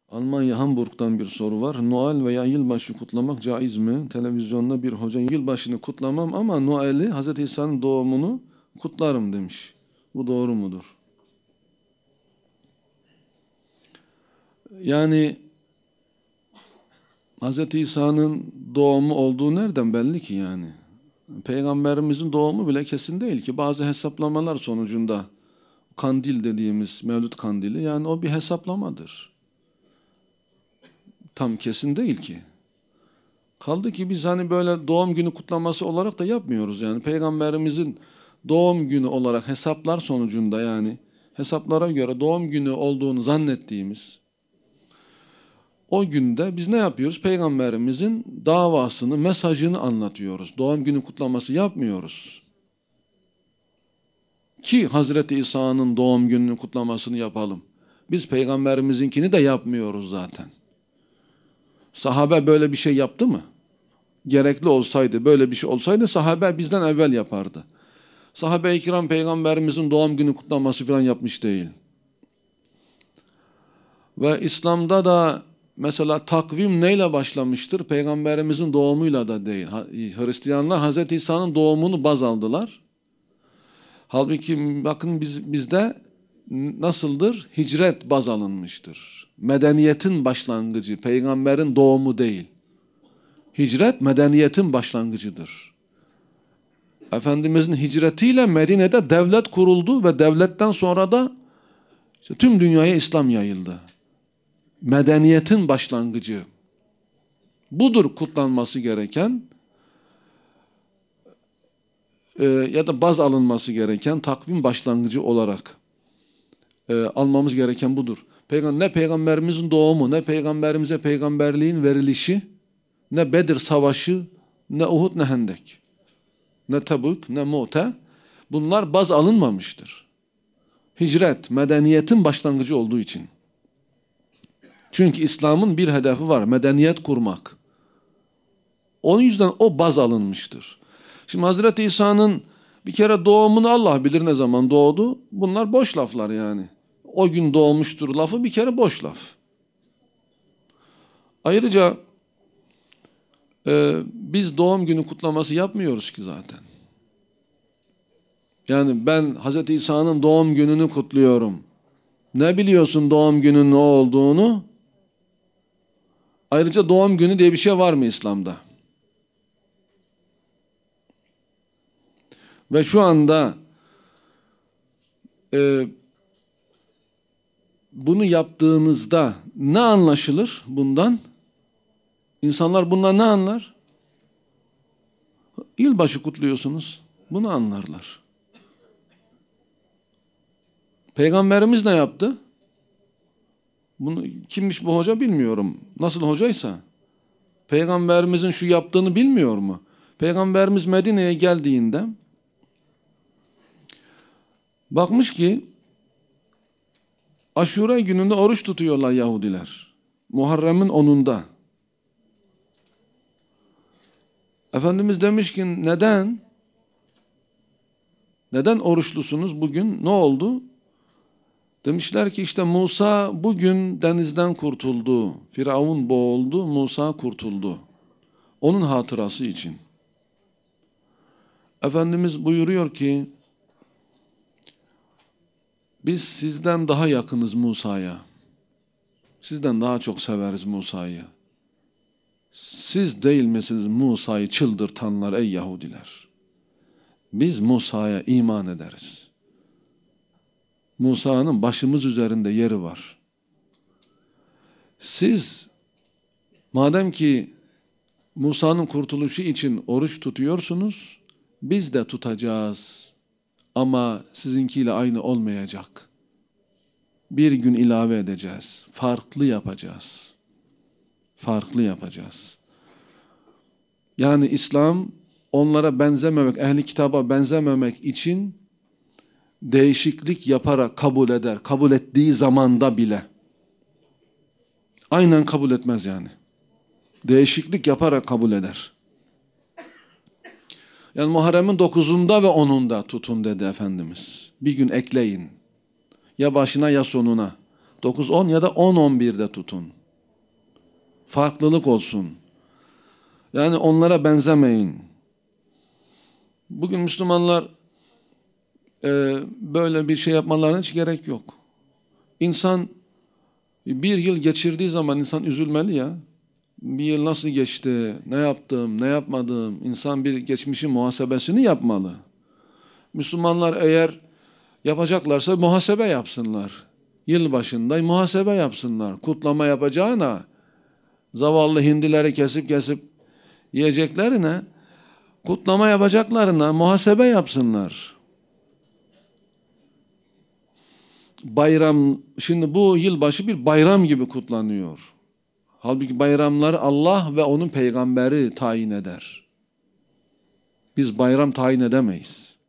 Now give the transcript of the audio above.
Almanya Hamburg'dan bir soru var. Noel veya yılbaşı kutlamak caiz mi? Televizyonda bir hoca yılbaşını kutlamam ama Noel'i, Hz. İsa'nın doğumunu kutlarım demiş. Bu doğru mudur? Yani Hz. İsa'nın doğumu olduğu nereden belli ki yani? Peygamberimizin doğumu bile kesin değil ki. Bazı hesaplamalar sonucunda kandil dediğimiz Mevlüt kandili, yani o bir hesaplamadır. Tam kesin değil ki. Kaldı ki biz hani böyle doğum günü kutlaması olarak da yapmıyoruz yani. Peygamberimizin doğum günü olarak hesaplar sonucunda, yani hesaplara göre doğum günü olduğunu zannettiğimiz o günde biz ne yapıyoruz? Peygamberimizin davasını, mesajını anlatıyoruz. Doğum günü kutlaması yapmıyoruz. Ki Hazreti İsa'nın doğum gününün kutlamasını yapalım. Biz peygamberimizinkini de yapmıyoruz zaten. Sahabe böyle bir şey yaptı mı? Gerekli olsaydı, böyle bir şey olsaydı sahabe bizden evvel yapardı. Sahabe-i kiram peygamberimizin doğum günü kutlaması falan yapmış değil. Ve İslam'da da mesela takvim neyle başlamıştır? Peygamberimizin doğumuyla da değil. Hristiyanlar Hazreti İsa'nın doğumunu baz aldılar. Halbuki bakın bizde nasıldır? Hicret baz alınmıştır. Medeniyetin başlangıcı, peygamberin doğumu değil. Hicret medeniyetin başlangıcıdır. Efendimizin hicretiyle Medine'de devlet kuruldu ve devletten sonra da işte tüm dünyaya İslam yayıldı. Medeniyetin başlangıcı. Budur kutlanması gereken ya da baz alınması gereken takvim başlangıcı olarak almamız gereken budur. Ne peygamberimizin doğumu, ne peygamberimize peygamberliğin verilişi, ne Bedir Savaşı, ne Uhud, ne Hendek, ne Tebük, ne Mu'te, bunlar baz alınmamıştır. Hicret, medeniyetin başlangıcı olduğu için. Çünkü İslam'ın bir hedefi var, medeniyet kurmak. Onun yüzden o baz alınmıştır. Şimdi Hazreti İsa'nın bir kere doğumunu Allah bilir ne zaman doğdu. Bunlar boş laflar yani. O gün doğmuştur lafı bir kere boş laf. Ayrıca biz doğum günü kutlaması yapmıyoruz ki zaten. Yani ben Hz. İsa'nın doğum gününü kutluyorum. Ne biliyorsun doğum gününün ne olduğunu? Ayrıca doğum günü diye bir şey var mı İslam'da? Ve şu anda bunu yaptığınızda ne anlaşılır bundan? İnsanlar bundan ne anlar? Yılbaşı kutluyorsunuz. Bunu anlarlar. Peygamberimiz ne yaptı? Bunu kimmiş bu hoca bilmiyorum. Nasıl hocaysa. Peygamberimizin şu yaptığını bilmiyor mu? Peygamberimiz Medine'ye geldiğinde bakmış ki Aşure gününde oruç tutuyorlar Yahudiler. Muharrem'in 10'unda. Efendimiz demiş ki neden? Neden oruçlusunuz bugün? Ne oldu? Demişler ki işte Musa bugün denizden kurtuldu. Firavun boğuldu, Musa kurtuldu. Onun hatırası için. Efendimiz buyuruyor ki biz sizden daha yakınız Musa'ya. Sizden daha çok severiz Musa'yı. Siz değil misiniz Musa'yı çıldırtanlar ey Yahudiler? Biz Musa'ya iman ederiz. Musa'nın başımız üzerinde yeri var. Siz madem ki Musa'nın kurtuluşu için oruç tutuyorsunuz, biz de tutacağız. Ama sizinkiyle aynı olmayacak. Bir gün ilave edeceğiz. Farklı yapacağız. Farklı yapacağız. Yani İslam onlara benzememek, ehli kitaba benzememek için değişiklik yaparak kabul eder. Kabul ettiği zamanda bile. Aynen kabul etmez yani. Değişiklik yaparak kabul eder. Yani Muharrem'in 9'unda ve 10'unda tutun dedi Efendimiz. Bir gün ekleyin. Ya başına ya sonuna. 9-10 ya da 10-11'de tutun. Farklılık olsun. Yani onlara benzemeyin. Bugün Müslümanlar böyle bir şey yapmalarına hiç gerek yok. İnsan bir yıl geçirdiği zaman insan üzülmeli ya. Bir yıl nasıl geçti, ne yaptım, ne yapmadım? İnsan bir geçmişin muhasebesini yapmalı. Müslümanlar eğer yapacaklarsa muhasebe yapsınlar. Yılbaşında muhasebe yapsınlar. Kutlama yapacağına zavallı hindileri kesip yiyeceklerine, kutlama yapacaklarına muhasebe yapsınlar. Bayram, şimdi bu yılbaşı bir bayram gibi kutlanıyor. Halbuki bayramları Allah ve onun peygamberi tayin eder. Biz bayram tayin edemeyiz.